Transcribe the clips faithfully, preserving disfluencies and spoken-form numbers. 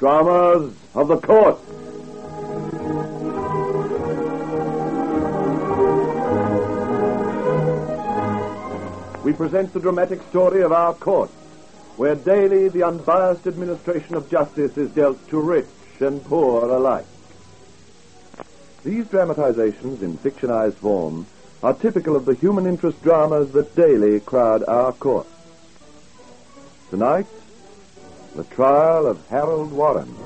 Dramas of the Court. We present the dramatic story of our court, where daily the unbiased administration of justice is dealt to rich and poor alike. These dramatizations in fictionized form are typical of the human interest dramas that daily crowd our court. Tonight, the trial of Harold Warren.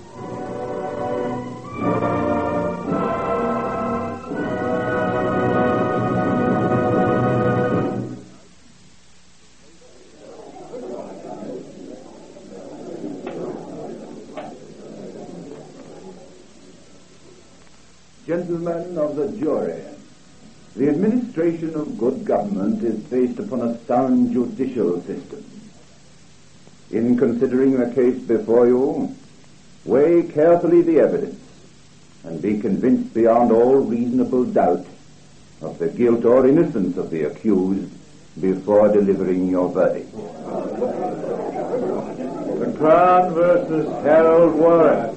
Gentlemen of the jury, the administration of good government is based upon a sound judicial system. In considering the case before you, weigh carefully the evidence and be convinced beyond all reasonable doubt of the guilt or innocence of the accused before delivering your verdict. The Crown versus Harold Warren.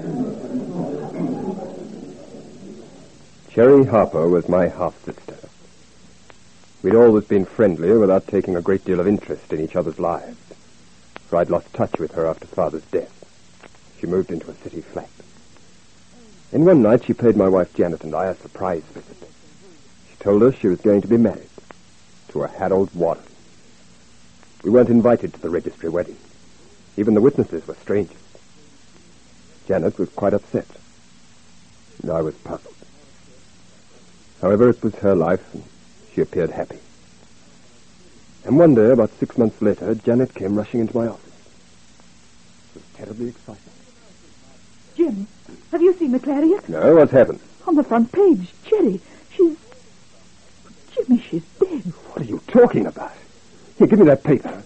Cherry Harper was my half-sister. We'd always been friendly without taking a great deal of interest in each other's lives, for I'd lost touch with her after Father's death. She moved into a city flat. And one night she paid my wife Janet and I a surprise visit. She told us she was going to be married to a Harold Warren. We weren't invited to the registry wedding. Even the witnesses were strangers. Janet was quite upset, and I was puzzled. However, it was her life, and she appeared happy. And one day, about six months later, Janet came rushing into my office. She was terribly excited. Jim, have you seen the Clarion? No, what's happened? On the front page, Cherry. She's... Jimmy, she's dead. What are you talking about? Here, give me that paper.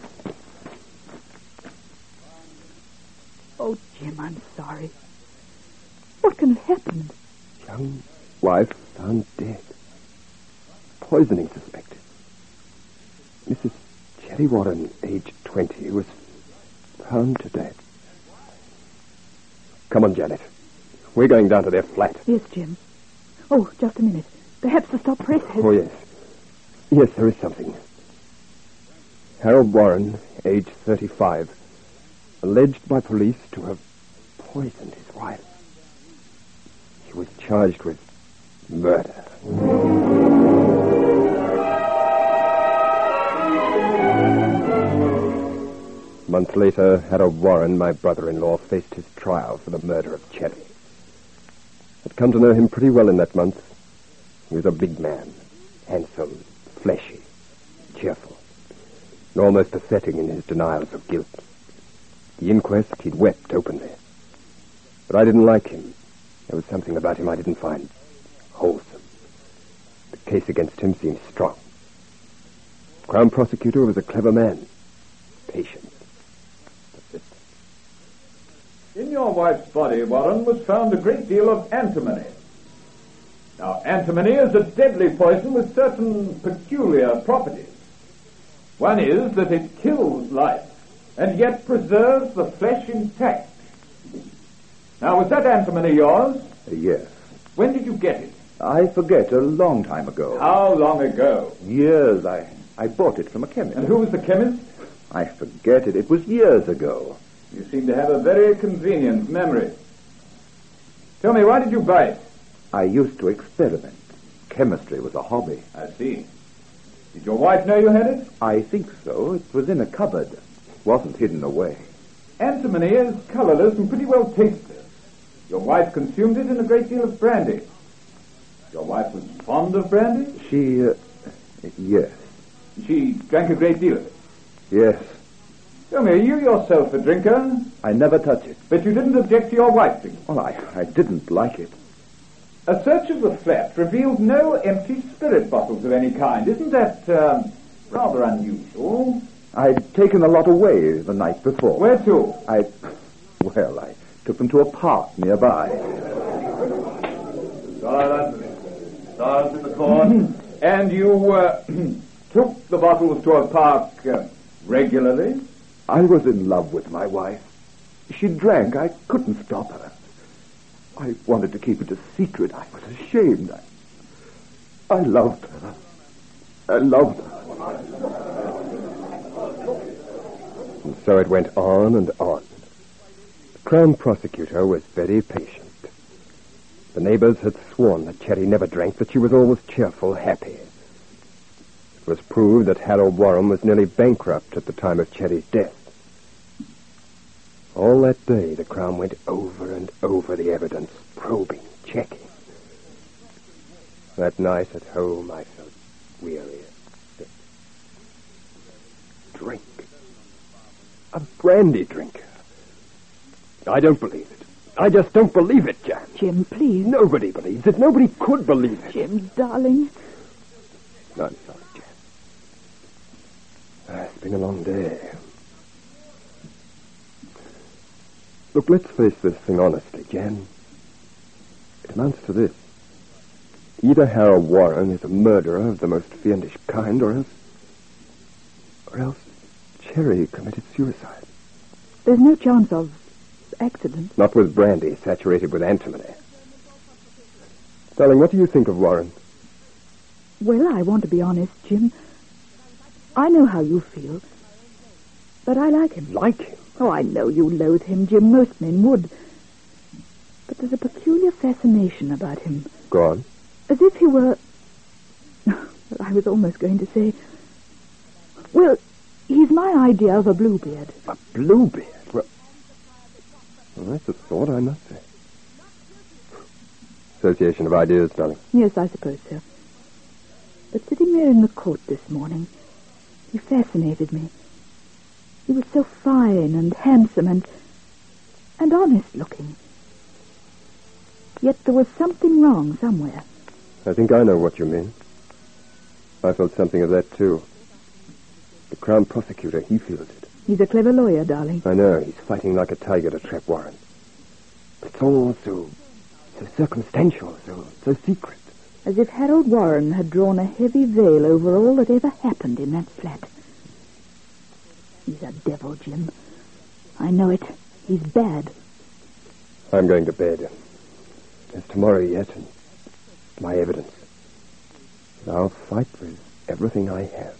Oh, Jim, I'm sorry. What can have happened? Young wife found dead. Poisoning suspected. Missus Cherry Warren, age twenty, was found to death. Come on, Janet. We're going down to their flat. Yes, Jim. Oh, just a minute. Perhaps the stop press has... Oh, yes. Yes, there is something. Harold Warren, age thirty-five, alleged by police to have poisoned his wife. He was charged with murder. A month later, Harold Warren, my brother-in-law, faced his trial for the murder of Cherry. I'd come to know him pretty well in that month. He was a big man, handsome, fleshy, cheerful, and almost pathetic in his denials of guilt. At the inquest, he'd wept openly. But I didn't like him. There was something about him I didn't find wholesome. The case against him seemed strong. The Crown prosecutor was a clever man. Patient. Persistent. In your wife's body, Warren, was found a great deal of antimony. Now, antimony is a deadly poison with certain peculiar properties. One is that it kills life, and yet preserves the flesh intact. Now, was that antimony yours? Yes. When did you get it? I forget, a long time ago. How long ago? Years. I, I bought it from a chemist. And who was the chemist? I forget it. It was years ago. You seem to have a very convenient memory. Tell me, why did you buy it? I used to experiment. Chemistry was a hobby. I see. Did your wife know you had it? I think so. It was in a cupboard. Wasn't hidden away. Antimony is colorless and pretty well tasteless. Your wife consumed it in a great deal of brandy. Your wife was fond of brandy? She, uh, yes. She drank a great deal of it? Yes. Tell me, are you yourself a drinker? I never touch it. But you didn't object to your wife drinking? Well, I, I didn't like it. A search of the flat revealed no empty spirit bottles of any kind. Isn't that um, rather unusual? I'd taken a lot away the night before. Where to? I, well, I took them to a park nearby. Silence. Silence in the court. And you uh, took the bottles to a park uh, regularly? I was in love with my wife. She drank. I couldn't stop her. I wanted to keep it a secret. I was ashamed. I, I loved her. I loved her. And so it went on and on. The Crown Prosecutor was very patient. The neighbors had sworn that Cherry never drank, that she was always cheerful, happy. It was proved that Harold Warren was nearly bankrupt at the time of Cherry's death. All that day, the Crown went over and over the evidence, probing, checking. That night at home, I felt weary and sick. Drink. A brandy drinker. I don't believe it. I just don't believe it, Jan. Jim, please. Nobody believes it. Nobody could believe it. Jim, darling. I'm sorry, Jan. Ah, it's been a long day. Look, let's face this thing honestly, Jan. It amounts to this. Either Harold Warren is a murderer of the most fiendish kind, or else... or else Cherry committed suicide. There's no chance of accident. Not with brandy saturated with antimony. Darling, what do you think of Warren? Well, I want to be honest, Jim. I know how you feel. But I like him. Like him? Oh, I know you loathe him, Jim. Most men would. But there's a peculiar fascination about him. Go on. As if he were... Well, I was almost going to say... Well, he's my idea of a Bluebeard. A Bluebeard? Well, well, that's a thought, I must say. Association of ideas, darling. Yes, I suppose so. But sitting there in the court this morning, he fascinated me. He was so fine and handsome and... and honest-looking. Yet there was something wrong somewhere. I think I know what you mean. I felt something of that, too. The Crown Prosecutor, he feels it. He's a clever lawyer, darling. I know. He's fighting like a tiger to trap Warren. It's all so... so circumstantial, so... so secret. As if Harold Warren had drawn a heavy veil over all that ever happened in that flat. He's a devil, Jim. I know it. He's bad. I'm going to bed. There's tomorrow yet, and my evidence. And I'll fight with everything I have.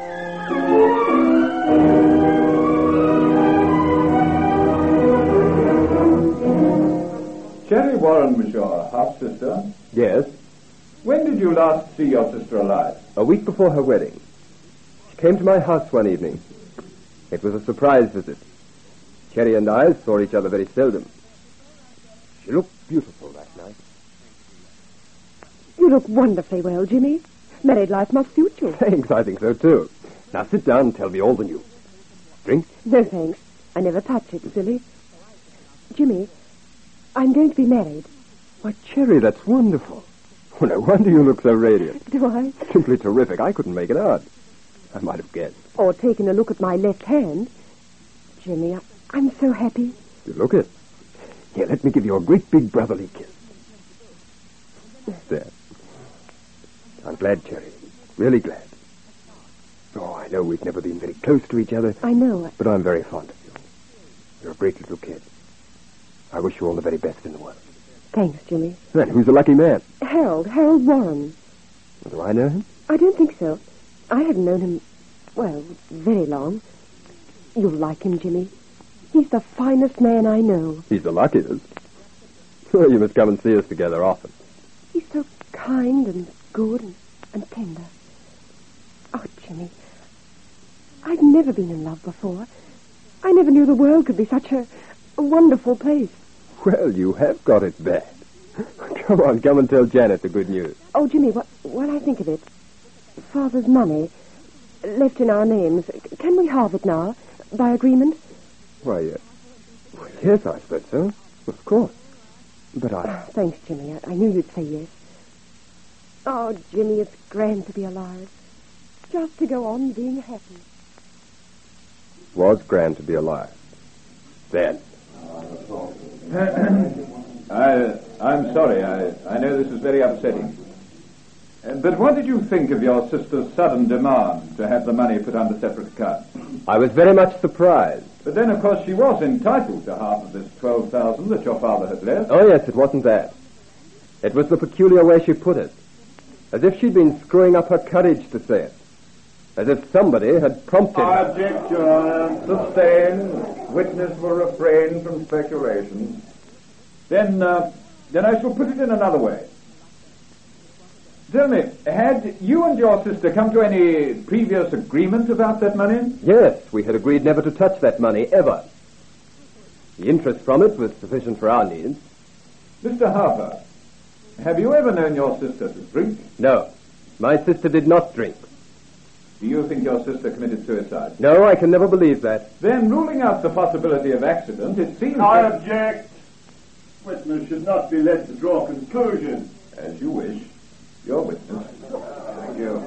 Cherry Warren was your half-sister? Yes. When did you last see your sister alive? A week before her wedding. She came to my house one evening. It was a surprise visit. Cherry and I saw each other very seldom. She looked beautiful that night. You look wonderfully well, Jimmy. Married life must suit you. Thanks, I think so, too. Now sit down and tell me all the news. Drink? No, thanks. I never touch it, silly. Jimmy, I'm going to be married. Why, Cherry, that's wonderful. Well, no wonder you look so radiant. Do I? Simply terrific. I couldn't make it out. I might have guessed. Or taken a look at my left hand. Jimmy, I, I'm so happy. You look it. Here, let me give you a great big brotherly kiss. There. I'm glad, Cherry. Really glad. Oh, I know we've never been very close to each other. I know. But I'm very fond of you. You're a great little kid. I wish you all the very best in the world. Thanks, Jimmy. Then who's the lucky man? Harold, Harold Warren. Do I know him? I don't think so. I haven't known him, well, very long. You'll like him, Jimmy. He's the finest man I know. He's the luckiest. Well, you must come and see us together often. He's so kind and good and, and tender. Oh, Jimmy, I've never been in love before. I never knew the world could be such a, a wonderful place. Well, you have got it bad. Come on, come and tell Janet the good news. Oh, Jimmy, what, what I think of it. Father's money, left in our names. Can we have it now, by agreement? Why, uh, well, yes, I suppose so. Of course. But I... Oh, thanks, Jimmy. I, I knew you'd say yes. Oh, Jimmy, it's grand to be alive. Just to go on being happy. Was grand to be alive. Then. I, I'm sorry. I, I know this is very upsetting. Uh, But what did you think of your sister's sudden demand to have the money put under separate accounts? I was very much surprised. But then, of course, she was entitled to half of this twelve thousand that your father had left. Oh, yes, it wasn't that. It was the peculiar way she put it. As if she'd been screwing up her courage to say it. As if somebody had prompted I her. object, Your Honor. Sustained. Witness will refrain from speculation. Then, uh, then I shall put it in another way. Tell me, had you and your sister come to any previous agreement about that money? Yes, we had agreed never to touch that money, ever. The interest from it was sufficient for our needs. Mister Harper, have you ever known your sister to drink? No, my sister did not drink. Do you think your sister committed suicide? No, I can never believe that. Then, ruling out the possibility of accident, it seems I that... object. Witness should not be led to draw conclusions. As you wish. Your witness. Thank you.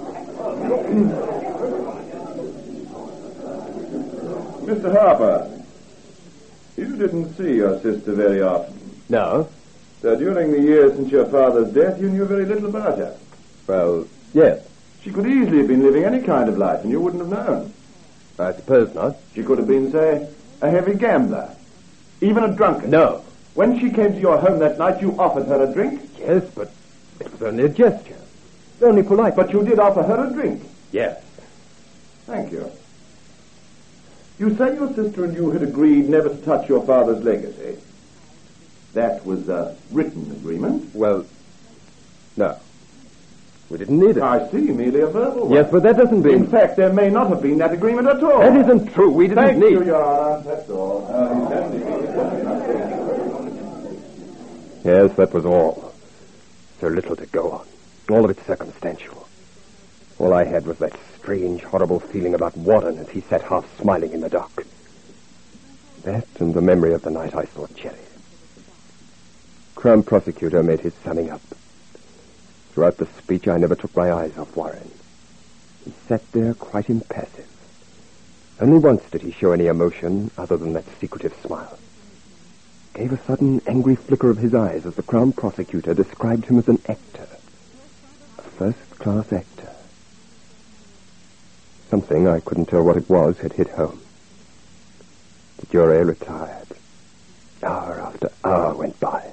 Mister Harper, you didn't see your sister very often. No? So during the years since your father's death, you knew very little about her. Well, yes. She could easily have been living any kind of life, and you wouldn't have known. I suppose not. She could have been, say, a heavy gambler. Even a drunkard. No. When she came to your home that night, you offered her a drink? Yes, but it was only a gesture. Only polite. But you did offer her a drink? Yes. Thank you. You say your sister and you had agreed never to touch your father's legacy. That was a written agreement? Well, no. We didn't need it. I see, merely a verbal one. Yes, but that doesn't mean... In fact, there may not have been that agreement at all. That isn't true. We didn't Thank need... you, Your Honor. That's all. Yes, that was all. So little to go on. All of it circumstantial. All I had was that strange, horrible feeling about Warren as he sat half smiling in the dock. That and the memory of the night I saw Cherry. Crown Prosecutor made his summing up. Throughout the speech, I never took my eyes off Warren. He sat there quite impassive. Only once did he show any emotion other than that secretive smile. Gave a sudden angry flicker of his eyes as the Crown Prosecutor described him as an actor. A first-class actor. Something, I couldn't tell what it was, had hit home. The jury retired. Hour after hour went by.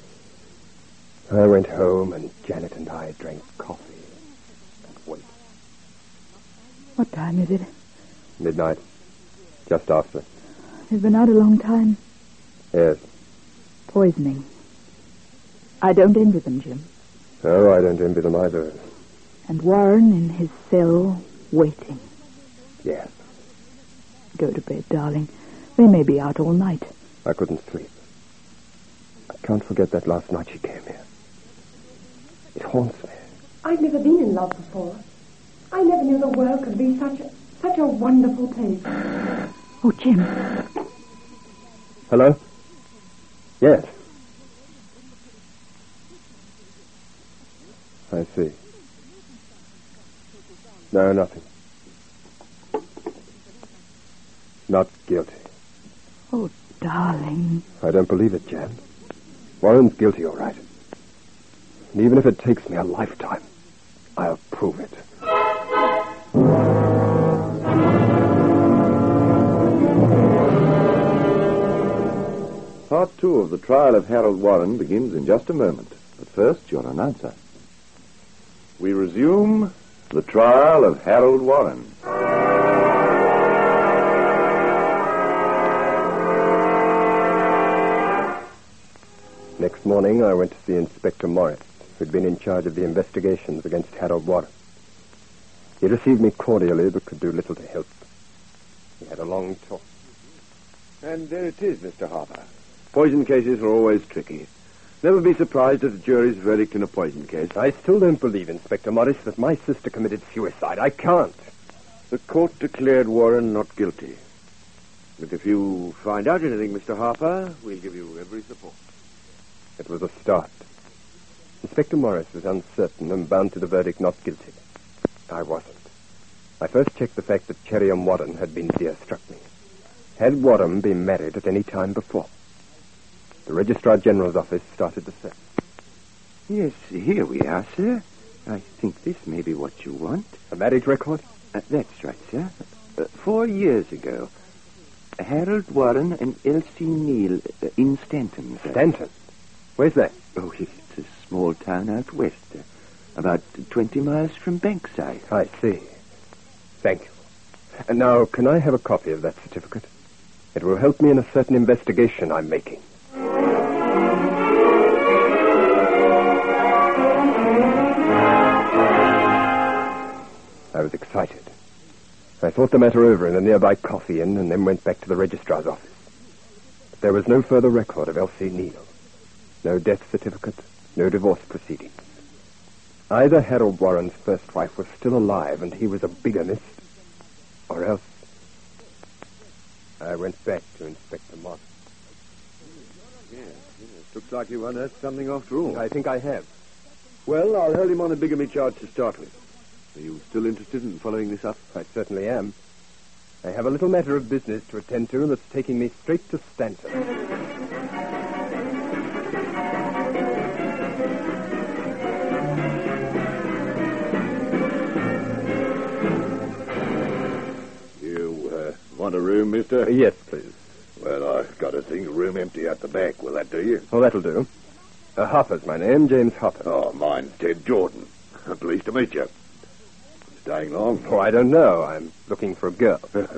I went home, and Janet and I drank coffee and waited. What time is it? Midnight. Just after. They've been out a long time. Yes. Poisoning. I don't envy them, Jim. Oh, I don't envy them either. And Warren in his cell, waiting. Yes. Go to bed, darling. They may be out all night. I couldn't sleep. I can't forget that last night she came here. It haunts me. I've never been in love before. I never knew the world could be such a, such a wonderful place. Oh, Jim. Hello? Yes. I see. No, nothing. Not guilty. Oh, darling. I don't believe it, Jan. Warren's guilty, all right. And even if it takes me a lifetime, I'll prove it. Part two of the trial of Harold Warren begins in just a moment. But first, your announcer. We resume the trial of Harold Warren. Next morning, I went to see Inspector Morris, who'd been in charge of the investigations against Harold Warren. He received me cordially, but could do little to help. We had a long talk. And there it is, Mister Harper. Poison cases are always tricky. Never be surprised at a jury's verdict in a poison case. I still don't believe, Inspector Morris, that my sister committed suicide. I can't. The court declared Warren not guilty. But if you find out anything, Mister Harper, we'll give you every support. It was a start. Inspector Morris was uncertain and bound to the verdict not guilty. I wasn't. I first checked the fact that Cherry and Warren had been dear-struck me. Had Warren been married at any time before? The Registrar General's office started the search. Yes, here we are, sir. I think this may be what you want. A marriage record? Uh, that's right, sir. Uh, four years ago. Harold Warren and Elsie Neal uh, in Stanton, sir. Stanton? Where's that? Oh, it's a small town out west, uh, about twenty miles from Bankside. I see. Thank you. And now, can I have a copy of that certificate? It will help me in a certain investigation I'm making. I was excited. I thought the matter over in a nearby coffee inn and then went back to the registrar's office. But there was no further record of Elsie Neal. No death certificate, no divorce proceedings. Either Harold Warren's first wife was still alive and he was a bigamist, or else... I went back to Inspector Moss. Yes, yes. Looks like you unearthed something after all. I think I have. Well, I'll hold him on a bigamy charge to start with. Are you still interested in following this up? I certainly am. I have a little matter of business to attend to that's taking me straight to Stanton. You uh, want a room, mister? Uh, yes, please. Well, I've got a single room empty at the back. Will that do you? Oh, that'll do. Uh, Hopper's my name, James Hopper. Oh, mine's Ted Jordan. Pleased to meet you. Staying long? Oh, I don't know. I'm looking for a girl.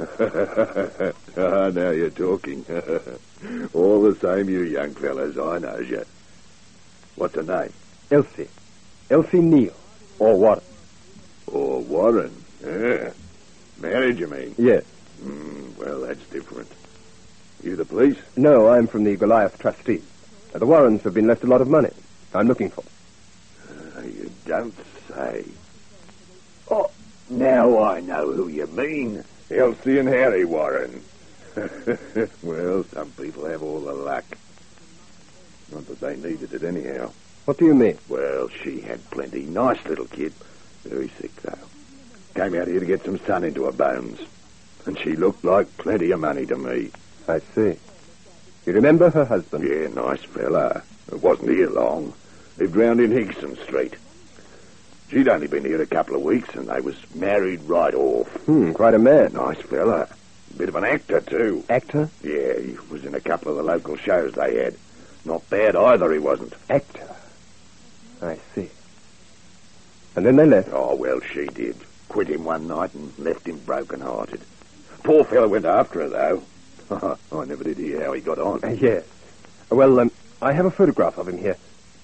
Ah, now you're talking. All the same, you young fellas, I knows you. What's her name? Elsie. Elsie Neal. Or Warren. Or Warren. Yeah. Married, you mean? Yes. Mm, well, that's different. You the police? No, I'm from the Goliath Trustees. Uh, the Warrens have been left a lot of money. I'm looking for them. Uh, you don't say. Oh, now I know who you mean. Elsie and Harry Warren. Well, some people have all the luck. Not that they needed it anyhow. What do you mean? Well, she had plenty. Nice little kid. Very sick, though. Came out here to get some sun into her bones. And she looked like plenty of money to me. I see. You remember her husband? Yeah, nice fella. Wasn't here long. Lived round in Hickson Street. She'd only been here a couple of weeks, and they was married right off. Hmm, quite a man. Nice fella. Bit of an actor, too. Actor? Yeah, he was in a couple of the local shows they had. Not bad either, he wasn't. Actor? I see. And then they left? Oh, well, she did. Quit him one night and left him broken-hearted. Poor fella went after her, though. I never did hear how he got on. Uh, yes. Well, um, I have a photograph of him here.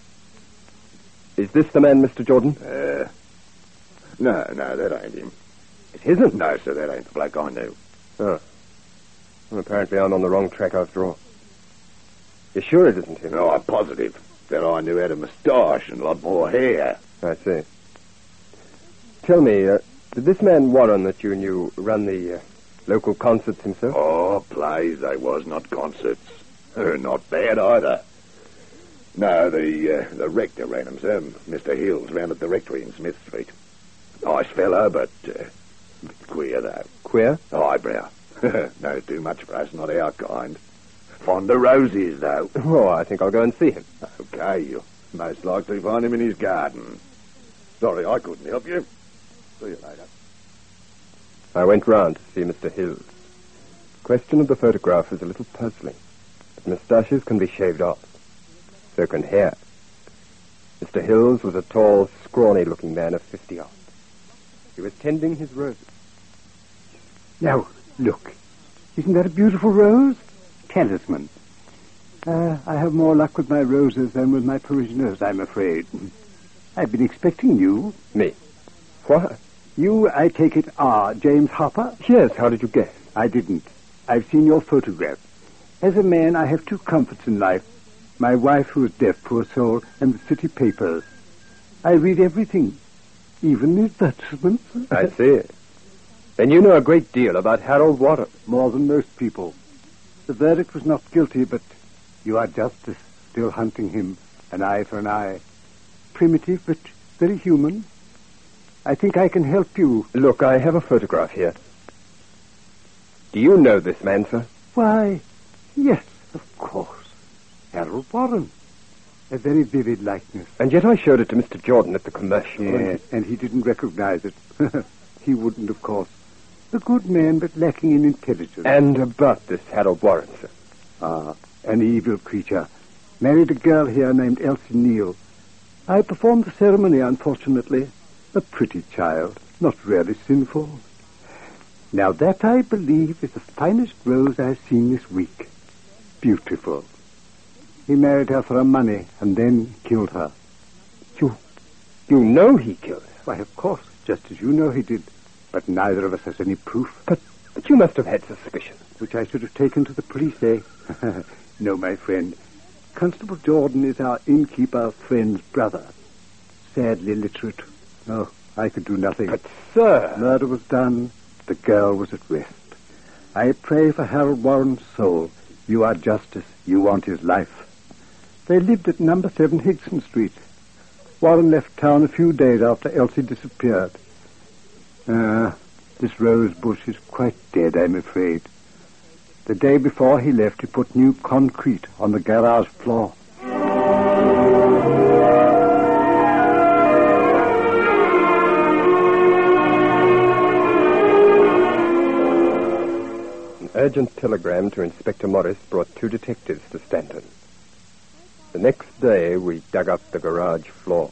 Is this the man, Mister Jordan? Uh, no, no, that ain't him. It isn't? No, sir, that ain't the bloke I knew. Oh. Well, apparently I'm on the wrong track after all. You're sure it isn't him? No, I'm positive. That I knew had a moustache and a lot more hair. I see. Tell me, uh, did this man Warren that you knew run the uh, local concerts himself? Oh, plays they was, not concerts. Uh, not bad either. No, the uh, the rector ran them, sir. Mister Hills, round at the rectory in Smith Street. Nice fellow, but uh, a bit queer, though. Queer? Eyebrow. No, too much for us, not our kind. Fond of roses, though. Oh, I think I'll go and see him. Okay, you'll most likely find him in his garden. Sorry I couldn't help you. See you later. I went round to see Mister Hills. The question of the photograph is a little puzzling. But moustaches can be shaved off. So can hair. Mister Hills was a tall, scrawny-looking man of fifty-odd. He was tending his roses. Now, look. Isn't that a beautiful rose? Talisman. Uh, I have more luck with my roses than with my parishioners, I'm afraid. I've been expecting you. Me? What? You, I take it, are James Hopper? Yes, how did you guess? I didn't. I've seen your photograph. As a man, I have two comforts in life. My wife, who is deaf, poor soul, and the city papers. I read everything, even the advertisements. I see. Then you know a great deal about Harold Warren. More than most people. The verdict was not guilty, but you are justice, still hunting him, an eye for an eye. Primitive, but very human. I think I can help you. Look, I have a photograph here. Do you know this man, sir? Why, yes, of course. Harold Warren. A very vivid likeness. And yet I showed it to Mister Jordan at the commercial. Yeah, and he didn't recognize it. He wouldn't, of course. A good man, but lacking in intelligence. And about this Harold Warren, sir. Ah, an evil creature. Married a girl here named Elsie Neal. I performed the ceremony, unfortunately. A pretty child, not really sinful. Now that, I believe, is the finest rose I've seen this week. Beautiful. He married her for her money and then killed her. You, you know he killed her? Why, of course, just as you know he did. But neither of us has any proof. But, but you must have had suspicions. Which I should have taken to the police, eh? No, my friend. Constable Jordan is our innkeeper friend's brother. Sadly literate. Oh, I could do nothing. But, sir... Murder was done. The girl was at rest. I pray for Harold Warren's soul. You are justice. You want his life. They lived at number seven Higson Street. Warren left town a few days after Elsie disappeared. Ah, this rose bush is quite dead, I'm afraid. The day before he left, he put new concrete on the garage floor. An urgent telegram to Inspector Morris brought two detectives to Stanton. The next day, we dug up the garage floor.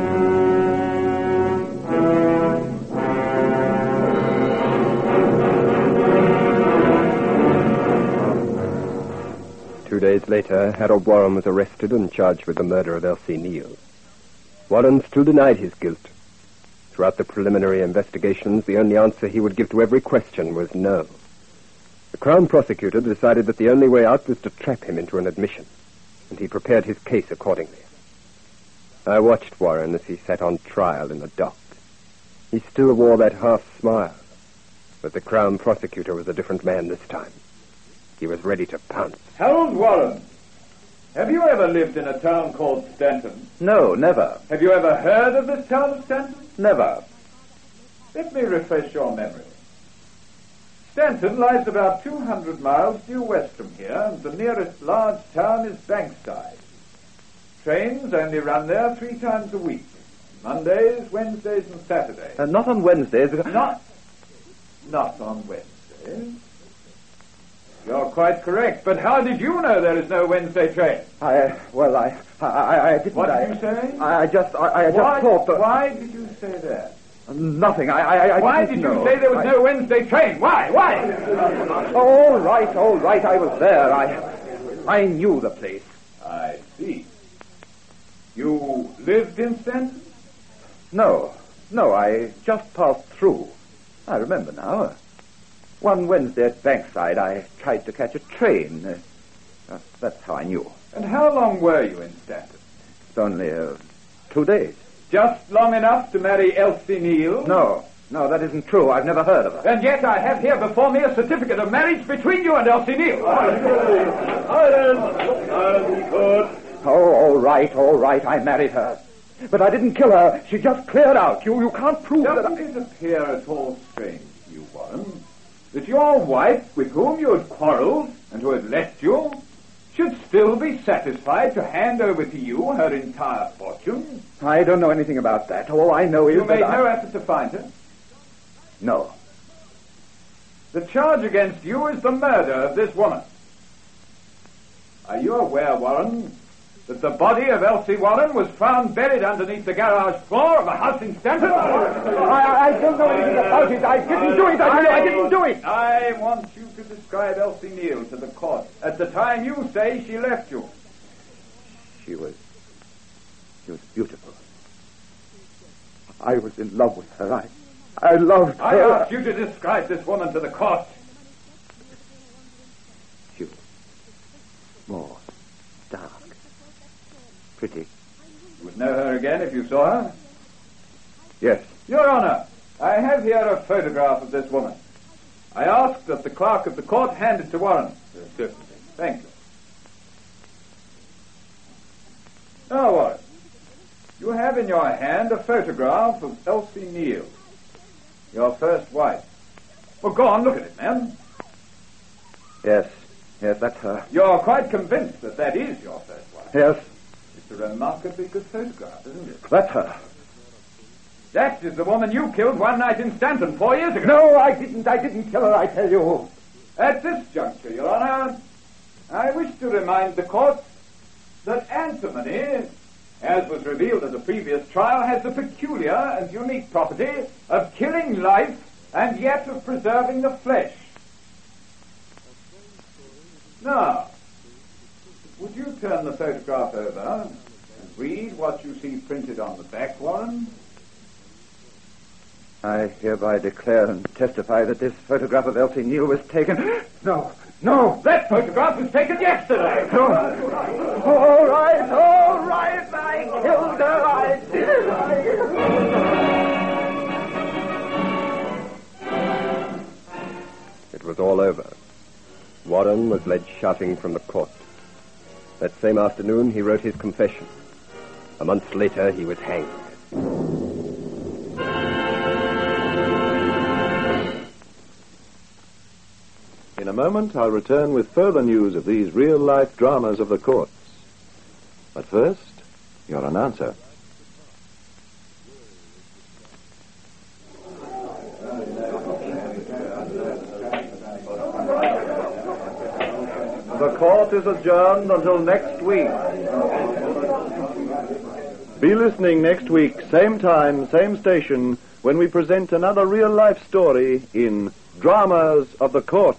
Two days later, Harold Warren was arrested and charged with the murder of Elsie Neal. Warren still denied his guilt. Throughout the preliminary investigations, the only answer he would give to every question was no. The Crown prosecutor decided that the only way out was to trap him into an admission, and he prepared his case accordingly. I watched Warren as he sat on trial in the dock. He still wore that half smile, but the Crown prosecutor was a different man this time. He was ready to pounce. Harold Warren, have you ever lived in a town called Stanton? No, never. Have you ever heard of this town of Stanton? Never. Let me refresh your memory. Stanton lies about two hundred miles due west from here, and the nearest large town is Bankside. Trains only run there three times a week. Mondays, Wednesdays, and Saturdays. Uh, not on Wednesdays. Not, not on Wednesdays. You're quite correct, but how did you know there is no Wednesday train? I, well, I, I, I didn't... What did I, you say? I, I just, I, I just why, thought that... Why did you say that? Nothing, I, I, I Why didn't did you know. say there was I... no Wednesday train? Why, why? All right, all right, I was there. I, I knew the place. I see. You lived in Stanton? No, no, I just passed through. I remember now. One Wednesday at Bankside, I tried to catch a train. Uh, uh, that's how I knew. And how long were you in Stanton? It's only uh, two days. Just long enough to marry Elsie Neal? No, no, that isn't true. I've never heard of her. And yet I have here before me a certificate of marriage between you and Elsie Neal. Oh, all right, all right, I married her. But I didn't kill her. She just cleared out. You, you can't prove that. Doesn't it appear at all strange to you, Warren, that your wife, with whom you had quarreled and who had left you, should still be satisfied to hand over to you her entire fortune? I don't know anything about that. All I know is you that made I... no effort to find her? No. The charge against you is the murder of this woman. Are you aware, Warren, that the body of Elsie Warren was found buried underneath the garage floor of a house in Stanton? I, I don't know anything about it. I didn't do it. I, I, I didn't do it. I want you to describe Elsie Neal to the court at the time you say she left you. She was... She was beautiful. I was in love with her. I... I loved her. I ask you to describe this woman to the court. She was small, dark, pretty. You would know her again if you saw her? Yes. Your Honor, I have here a photograph of this woman. I ask that the clerk of the court hand it to Warren. Yes, certainly. Thank you. Now, Warren, you have in your hand a photograph of Elsie Neal, your first wife. Well, go on, look at it, man. Yes, yes, that's her. You're quite convinced that that is your first wife? Yes. It's a remarkably good photograph, isn't it? That's her. That is the woman you killed one night in Stanton four years ago. No, I didn't. I didn't kill her, I tell you. At this juncture, Your Honor, I wish to remind the court that antimony, as was revealed at the previous trial, has the peculiar and unique property of killing life and yet of preserving the flesh. Now, would you turn the photograph over and read what you see printed on the back, Warren? I hereby declare and testify that this photograph of Elsie Neal was taken... No, no! That photograph was taken yesterday! No! All right, all right! I killed her! I did it! It was all over. Warren was led shouting from the court. That same afternoon, he wrote his confession. A month later, he was hanged. In a moment, I'll return with further news of these real-life dramas of the courts. But first, your announcer. The court is adjourned until next week. Be listening next week, same time, same station, when we present another real-life story in Dramas of the Court.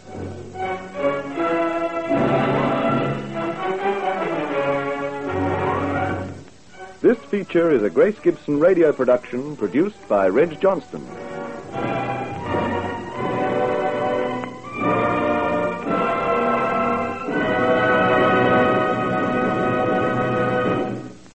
This feature is a Grace Gibson radio production produced by Reg Johnston.